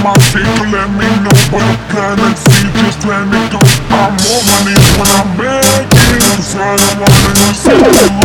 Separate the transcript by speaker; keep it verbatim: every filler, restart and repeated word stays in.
Speaker 1: my feet to let me know, but I can't see, just let me go. I'm on my knees when I'm begging, cause I don't wanna lose you.